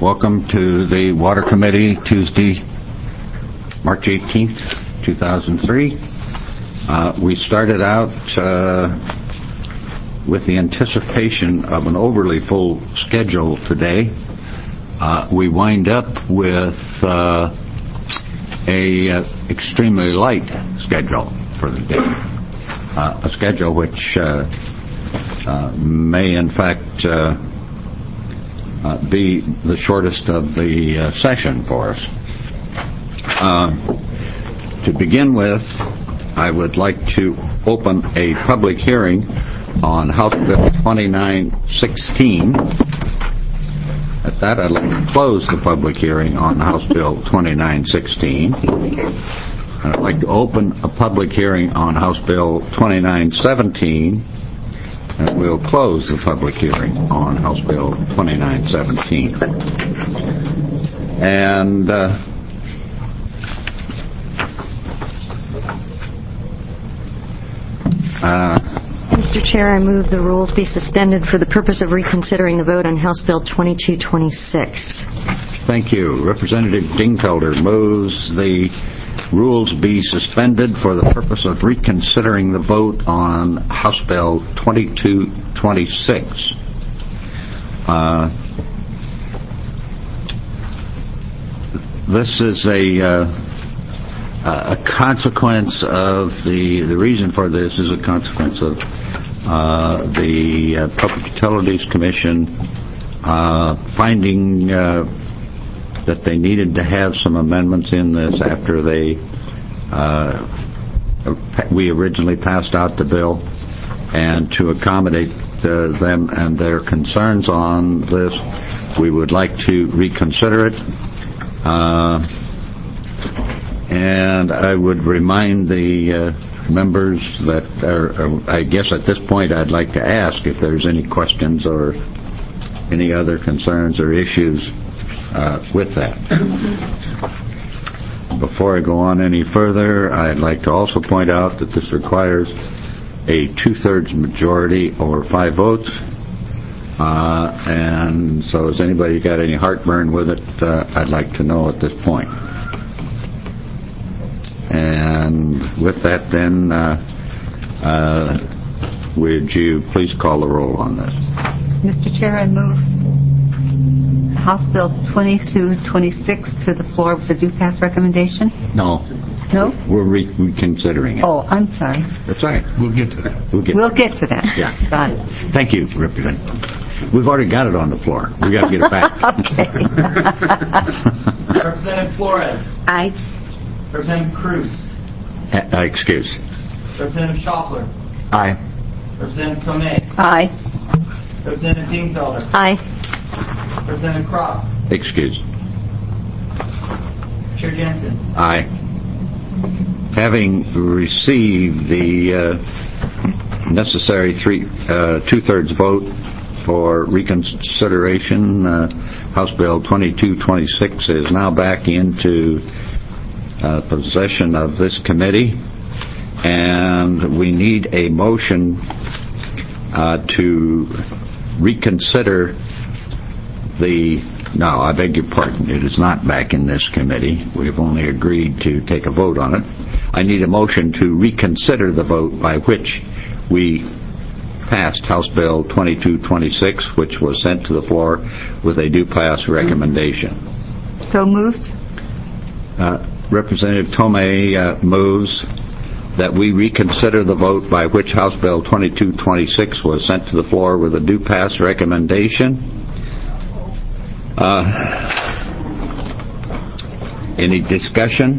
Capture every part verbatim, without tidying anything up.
Welcome to the Water Committee, Tuesday, March eighteenth, two thousand three. Uh, we started out uh, with the anticipation of an overly full schedule today. Uh, we wind up with uh, a uh, extremely light schedule for the day. Uh, a schedule which uh, uh, may in fact uh, uh, be the shortest of the uh, session for us. Uh, to begin with, I would like to open a public hearing on House Bill twenty-nine sixteen. At that, I'd like to close the public hearing on House Bill twenty-nine sixteen. And I'd like to open a public hearing on House Bill twenty-nine seventeen, and we'll close the public hearing on House Bill twenty-nine seventeen. And uh, uh, Mister Chair, I move the rules be suspended for the purpose of reconsidering the vote on House Bill twenty-two twenty-six. Thank you. Representative Dingfelder moves the rules be suspended for the purpose of reconsidering the vote on House Bill twenty-two twenty-six. Uh, this is a, uh, a consequence of the, the reason for this is a consequence of uh, the uh, Public Utilities Commission uh, finding uh, that they needed to have some amendments in this after they uh, we originally passed out the bill, and to accommodate uh, them and their concerns on this, we would like to reconsider it. Uh, and I would remind the uh, members that are, are, I guess at this point I'd like to ask if there's any questions or any other concerns or issues Uh, with that. Before I go on any further, I'd like to also point out that this requires a two-thirds majority or five votes. Uh, and so has anybody got any heartburn with it? Uh, I'd like to know at this point. And with that then, uh, uh, would you please call the roll on this? Mister Chair, I move House Bill twenty-two twenty-six to the floor with the due pass recommendation? No. No? We're re- reconsidering it. Oh, I'm sorry. That's all right. We'll get to that. We'll get, we'll get to that. Yeah. Got it. Thank you, Representative. We've already got it on the floor. We've got to get it back. Okay. Representative Flores. Aye. Representative Cruz. Uh, excuse. Representative Schaffler. Aye. Representative Tomei. Aye. Representative Dingfelder. Aye. Representative Kropp. Excuse. Chair Jensen. Aye. Having received the uh, necessary three uh, two-thirds vote for reconsideration, uh, House Bill twenty-two twenty-six is now back into uh, possession of this committee, and we need a motion uh, to reconsider the, no, I beg your pardon, it is not back in this committee. We've only agreed to take a vote on it. I need a motion to reconsider the vote by which we passed House Bill twenty-two twenty-six, which was sent to the floor with a due pass recommendation. So moved. Uh, Representative Tomei uh, moves that we reconsider the vote by which House Bill twenty-two twenty-six was sent to the floor with a due pass recommendation. Uh, any discussion?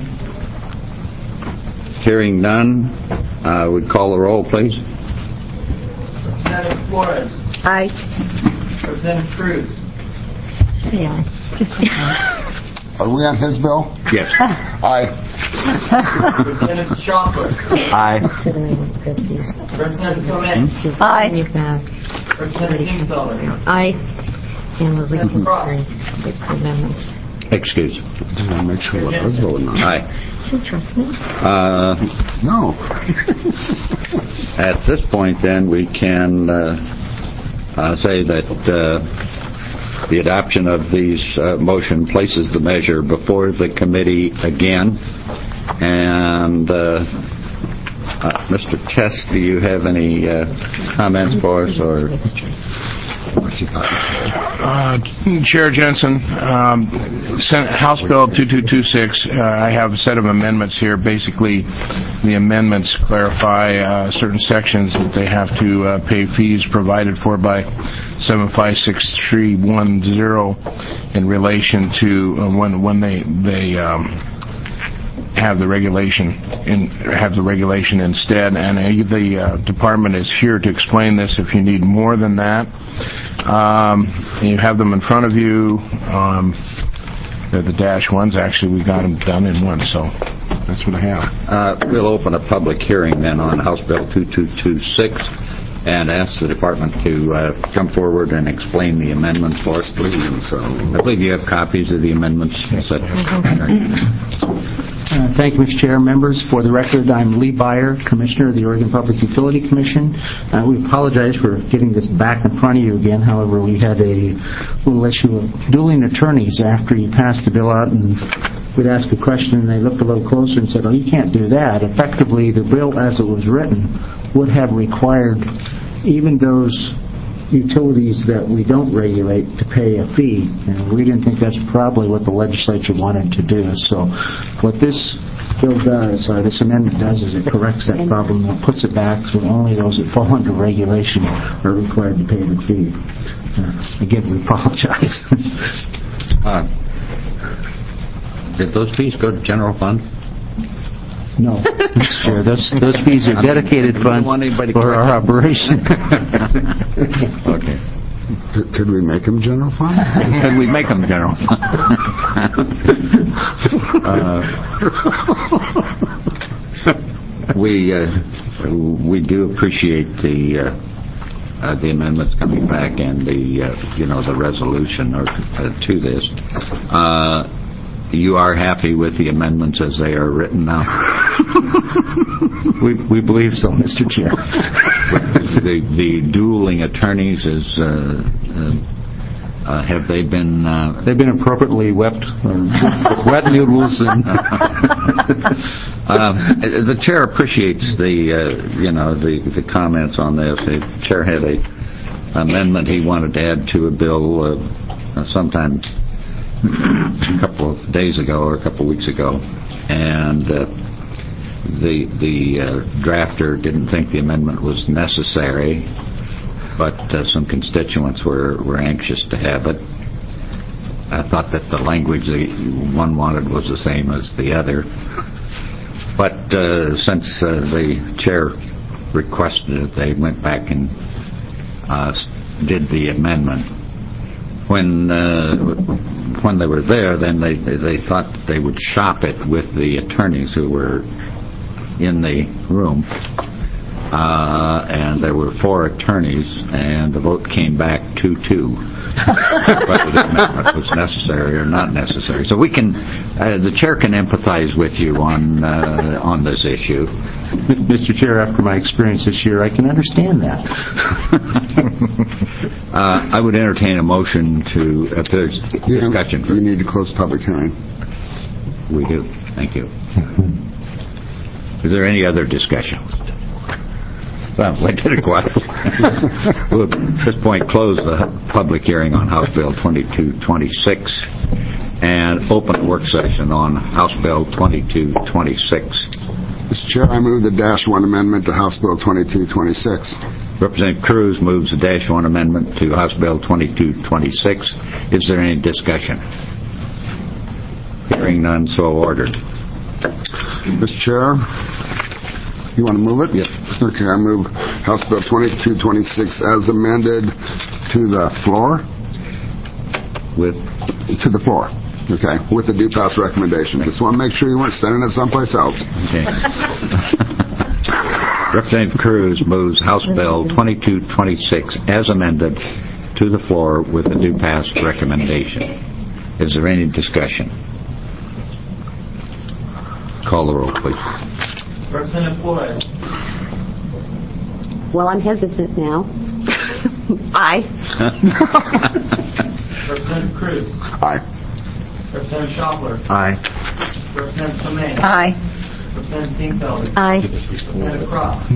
Hearing none, I uh, would call the roll, please. Representative Flores. Aye. Representative Cruz. Say aye. Just say aye. Are we on his bill? Yes. Aye. Representative Schaffler. Aye. Representative Tomei. Aye. Representative Dingfelder. Aye. And we're Representative Kropp. reconsidering the amendments. Excuse. Just want to make sure what I was voting on. Aye. Do you trust me? Uh, No. At this point, then, we can uh, uh, say that uh, The adoption of these uh, motion places the measure before the committee again. And uh, uh, Mister Test, do you have any uh, comments for us? Or Uh, Chair Jensen, um, Senate, House Bill two two two six, uh, I have a set of amendments here. Basically, the amendments clarify uh, certain sections that they have to uh, pay fees provided for by seven five six three one zero in relation to uh, when when they they um, have the regulation in have the regulation instead, and uh, the uh, department is here to explain this if you need more than that. Um, you have them in front of you. Um, they're the dash ones. Actually, we got them done in one, so that's what I have. Uh, we'll open a public hearing then on House Bill two two two six and ask the department to uh, come forward and explain the amendments for us, please. So, I believe you have copies of the amendments. Yes. Uh, thank you, Mister Chair. Members, for the record, I'm Lee Byer, Commissioner of the Oregon Public Utility Commission. Uh, we apologize for getting this back in front of you again. However, we had a little issue of dueling attorneys after you passed the bill out, and we'd ask a question, and they looked a little closer and said, oh, you can't do that. Effectively, the bill as it was written would have required even those utilities that we don't regulate to pay a fee, and we didn't think that's probably what the legislature wanted to do. So what this bill does, or this amendment does, is it corrects that problem and puts it back so only those that fall under regulation are required to pay the fee. Uh, again, we apologize. uh, did those fees go to general fund? No, Mister Chair. Those, those fees are dedicated funds for our operation. Okay. Could, could we make them general fund? Could we make them general fund? uh, we uh, we do appreciate the uh, uh, the amendments coming back and the uh, you know the resolution or uh, to this. Uh, You are happy with the amendments as they are written now? we, we believe so, Mister Chair. the, the dueling attorneys, is, uh, uh, uh, have they been... Uh, They've been appropriately wept, uh, wet noodles. And uh, the Chair appreciates the, uh, you know, the, the comments on this. The Chair had a amendment he wanted to add to a bill uh, sometime a couple of days ago or a couple of weeks ago, and uh, the the uh, drafter didn't think the amendment was necessary, but uh, some constituents were, were anxious to have it. I thought that the language the one wanted was the same as the other, but uh, since uh, the chair requested it, they went back and uh, did the amendment. When uh, when they were there, then they they thought that they would shop it with the attorneys who were in the room, uh, and there were four attorneys, and the vote came back two two. Whether the amendment was necessary or not necessary. So we can, uh, the chair can empathize with you on uh, on this issue. Mister Chair, after my experience this year, I can understand that. uh, I would entertain a motion to, if there's you discussion. You need to close public hearing. We do. Thank you. Is there any other discussion? Well, we did it quite. We'll at this point close the public hearing on House Bill twenty-two twenty-six and open a work session on House Bill twenty-two twenty-six. Mister Chair, I move the dash one amendment to House Bill twenty-two twenty-six. Representative Cruz moves the dash one amendment to House Bill twenty-two twenty-six. Is there any discussion? Hearing none, so ordered. Mister Chair, you want to move it? Yes. Okay, I move House Bill twenty-two twenty-six as amended to the floor. With? To the floor. Okay, with the due pass recommendation. Just want to make sure you weren't sending it someplace else. Okay. Representative Cruz moves House Bill twenty-two twenty-six as amended to the floor with the due pass recommendation. Is there any discussion? Call the roll, please. Representative Flores. Well, I'm hesitant now. Aye. Representative Cruz. Aye. Representative Shopler. Aye. Representative Tomei. Aye. Representative Dingfelder. Aye. Representative Cross.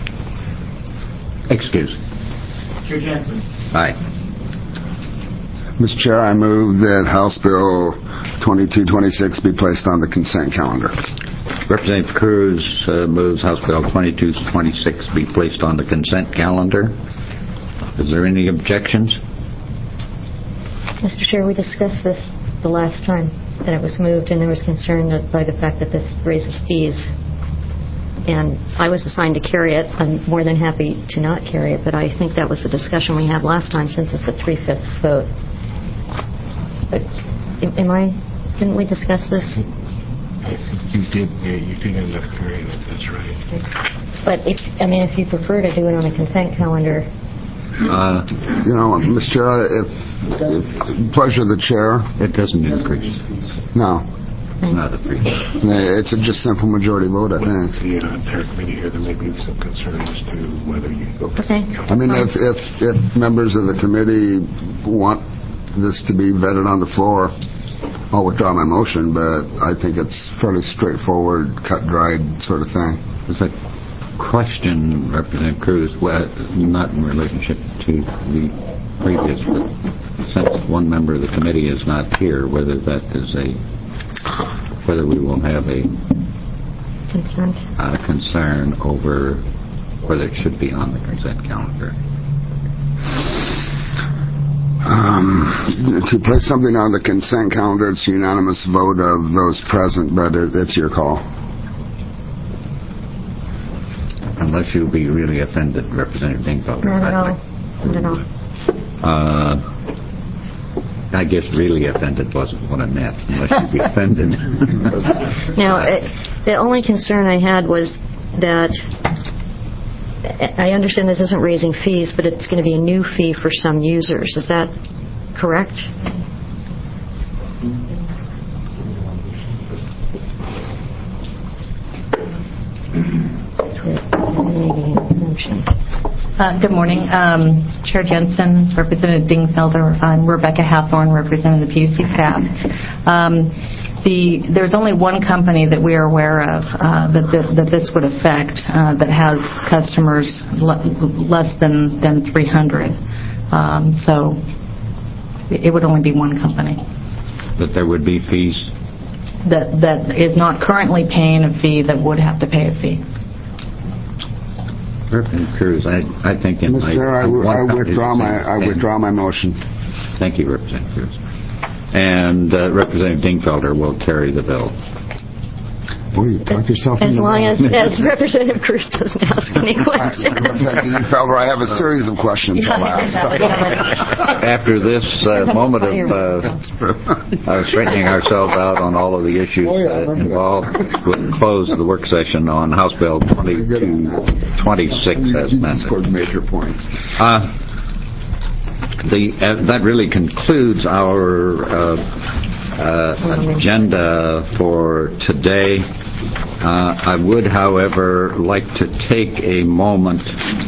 Excuse. Chair Jensen. Aye. Mister Chair, I move that House Bill twenty-two twenty-six be placed on the consent calendar. Representative Cruz uh, moves House Bill twenty-two twenty-six be placed on the consent calendar. Is there any objections? Mister Chair, we discussed this the last time that it was moved, and there was concern that by the fact that this raises fees. And I was assigned to carry it. I'm more than happy to not carry it, but I think that was the discussion we had last time since it's a three-fifths vote. But am I, didn't we discuss this? I think you did, yeah, you did end up carrying it, that's right. But if, I mean, if you prefer to do it on a consent calendar, Uh, You know, Mister Chair, if, if pleasure of the chair, it doesn't increase. no. It's not a three. It's a just simple majority vote, I think. The uh, entire committee here, there may be some concern as to whether you go. okay. I mean, if, if, if members of the committee want this to be vetted on the floor, I'll withdraw my motion, but I think it's fairly straightforward, cut-dried sort of thing. There's a question, Representative Cruz, well, not in relationship to the previous, but since one member of the committee is not here, whether that is a, whether we will have a Consent. uh, concern over whether it should be on the consent calendar. Um, to place something on the consent calendar, it's a unanimous vote of those present, but it, it's your call. Unless you'll be really offended, Representative Dingfelder. Not at all. Not at all. Uh, I guess really offended wasn't what I meant, unless you'd be offended. Now, it, the only concern I had was that I understand this isn't raising fees, but it's going to be a new fee for some users. Is that correct? Uh, good morning. Um, Chair Jensen, Representative Dingfelder. I'm Rebecca Hathorn, representing the P U C staff. Um, the, there's only one company that we are aware of uh, that, that, that this would affect uh, that has customers le- less than, than three hundred. Um, so it would only be one company. That there would be fees? That, that is not currently paying a fee that would have to pay a fee. Representative Cruz, I, I think in Mister my... Chair, I, one I company withdraw that's my in- I withdraw my motion. Thank you, Representative Cruz. And uh, Representative Dingfelder will carry the bill. Boy, you talk yourself As into long that. as, as Representative Cruz doesn't ask any questions. Representative Felder, I have a series of questions I'll ask. After this uh, moment of uh, uh, straightening ourselves out on all of the issues Oh, yeah, I uh, remember that. involved, we'll close the work session on House Bill twenty-two twenty-six as You amended. scored major points. Uh, the, uh, that really concludes our uh, uh, agenda for today. Uh, I would, however, like to take a moment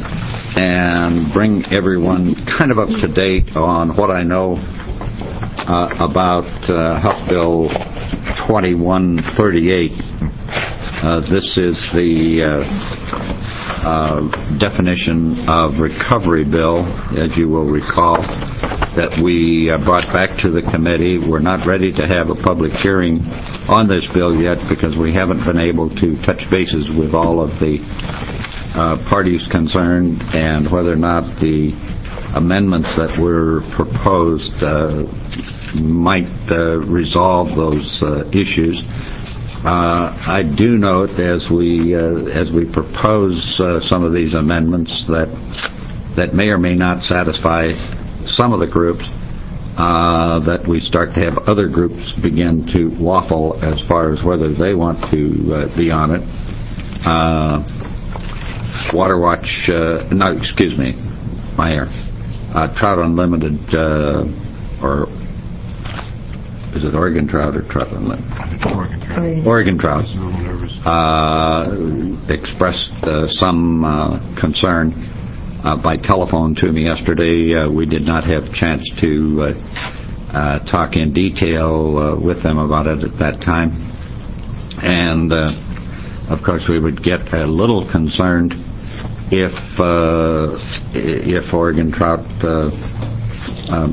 and bring everyone kind of up to date on what I know uh, about uh, House Bill twenty-one thirty-eight. Uh, this is the uh, uh, definition of recovery bill, as you will recall, that we uh, brought back to the committee. We're not ready to have a public hearing on this bill yet because we haven't been able to touch bases with all of the uh, parties concerned and whether or not the amendments that were proposed uh, might uh, resolve those uh, issues. Uh, I do note as we uh, as we propose uh, some of these amendments that that may or may not satisfy some of the groups, uh, that we start to have other groups begin to waffle as far as whether they want to uh, be on it. Uh, Water Watch, uh, no, excuse me, my error. Uh, Trout Unlimited, uh, or is it Oregon Trout or Trout Unlimited? Oregon Trout. Oregon Trout. A little nervous. Uh, expressed uh, some uh, concern uh, by telephone to me yesterday. Uh, we did not have a chance to uh, uh, talk in detail uh, with them about it at that time. And, uh, of course, we would get a little concerned if uh, if Oregon Trout uh, um,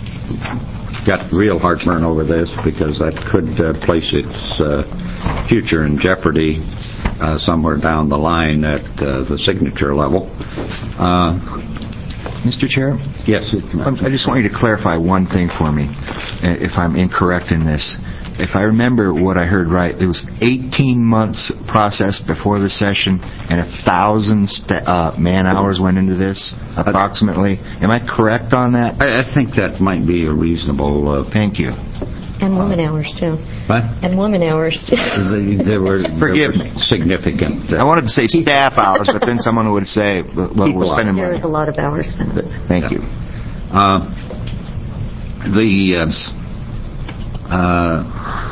got real heartburn over this, because that could uh, place its uh, future in jeopardy uh, somewhere down the line at uh, the signature level. Uh, Mister Chair? yes. I just want you to clarify one thing for me, if I'm incorrect in this. If I remember what I heard right, it was eighteen months process before the session, and a thousand st- uh, man hours went into this, approximately. Am I correct on that? I, I think that might be a reasonable... Uh, Thank you. And woman hours, too. What? And woman hours, too. They, they were, Forgive they were me. significant. I wanted to say staff hours, but then someone would say, well, we're spending There money. is a lot of hours spent. Thank you. Uh, the... Uh, uh,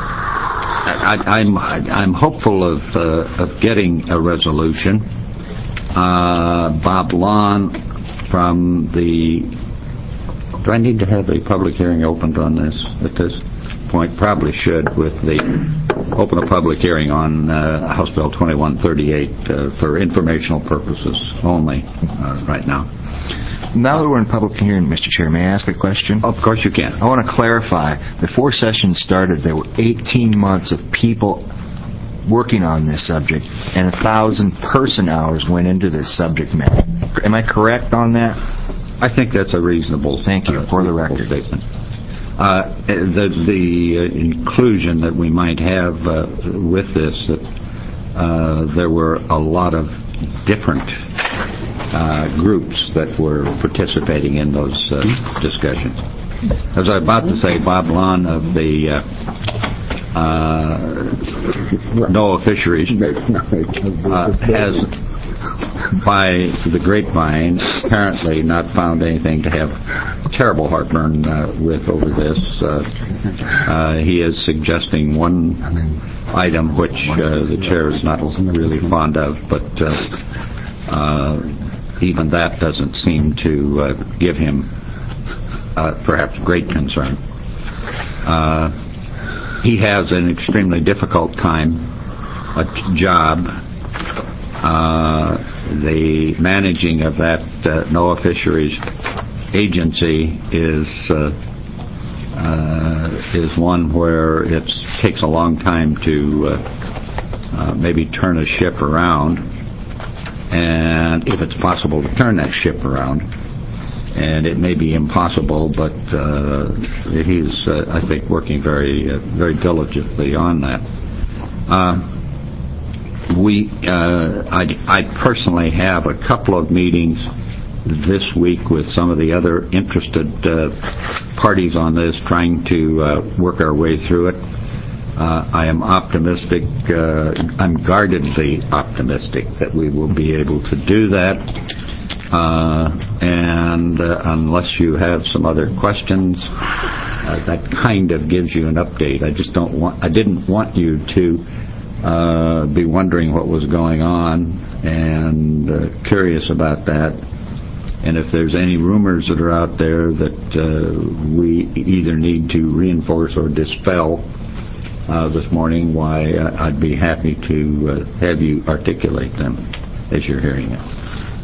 I, I'm I'm hopeful of uh, of getting a resolution. Uh, Bob Lawn from the. Do I need to have a public hearing opened on this at this point? Probably should, with the open a public hearing on uh, House Bill twenty-one thirty-eight uh, for informational purposes only uh, right now. Now that we're in public hearing, Mister Chair, may I ask a question? Of course you can. I want to clarify. Before session started, there were eighteen months of people working on this subject, and a thousand person hours went into this subject matter. Am I correct on that? I think that's a reasonable. Thank you. Uh, For the reasonable record. statement. Uh, the the uh, inclusion that we might have uh, with this, that uh, there were a lot of different uh, groups that were participating in those uh, discussions. As I was about to say, Bob Lawn of the uh, uh, NOAA Fisheries uh, has, by the grapevine, apparently not found anything to have terrible heartburn uh, with over this. Uh, uh, he is suggesting one item which uh, the chair is not really fond of, but uh, uh, even that doesn't seem to uh, give him uh, perhaps great concern. Uh, he has an extremely difficult time, a job. Uh, the managing of that uh, NOAA Fisheries agency is uh, uh, is one where it takes a long time to uh, uh, maybe turn a ship around, and if it's possible to turn that ship around, and it may be impossible, but uh, he's uh, I think working very uh, very diligently on that. Uh, We, uh, I, I personally have a couple of meetings this week with some of the other interested uh, parties on this, trying to uh, work our way through it. Uh, I am optimistic, uh, I'm guardedly optimistic that we will be able to do that. Uh, and uh, unless you have some other questions, uh, that kind of gives you an update. I just don't want, I didn't want you to Uh, be wondering what was going on and uh, curious about that. And if there's any rumors that are out there that uh, we either need to reinforce or dispel uh, this morning, why, uh, I'd be happy to uh, have you articulate them as you're hearing it.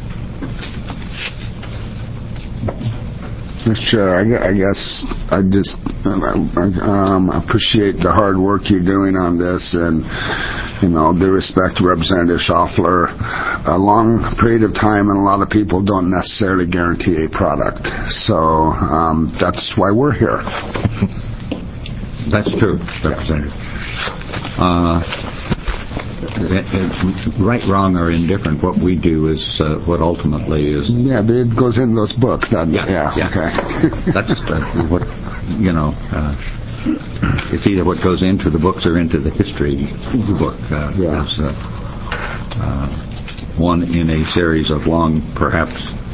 Mister Chair, I gu- I guess I just um, appreciate the hard work you're doing on this, and, you know, due respect to Representative Schaffler, a long period of time and a lot of people don't necessarily guarantee a product. So um, that's why we're here. That's true, Representative. Uh, it, it, right, wrong, or indifferent, what we do is uh, what ultimately is... Yeah, but it goes in those books, doesn't it? Yeah, yeah. Okay. That's uh, what, you know, uh, it's either what goes into the books or into the history book. Uh, Yeah. As, uh, uh, one in a series of long, perhaps,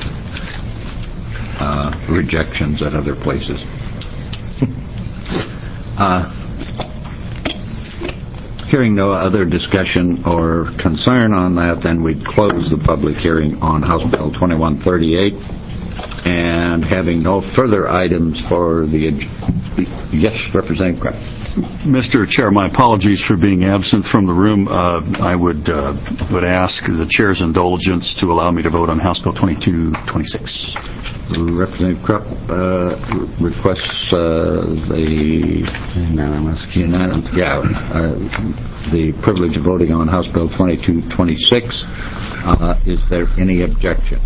uh, rejections at other places. uh, Hearing no other discussion or concern on that, then we'd close the public hearing on House Bill twenty-one thirty-eight, and having no further items for the Yes, Representative Krupp. Mister Chair, my apologies for being absent from the room. Uh, I would uh, would ask the Chair's indulgence to allow me to vote on House Bill twenty-two twenty-six. Representative Krupp uh, requests uh, the unanimous, unanimous, yeah, uh, the privilege of voting on House Bill twenty-two twenty-six. Uh, is there any objection?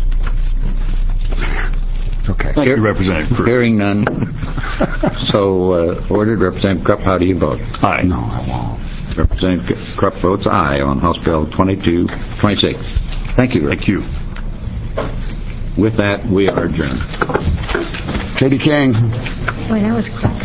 Okay. Thank you, Representative Krupp. Hearing none. So uh, ordered. Representative Krupp, how do you vote? Aye. No, I won't. Representative Krupp votes aye on House Bill twenty-two twenty-six. Thank you. Thank you. With that, we are adjourned. Katie King. Boy, that was quick.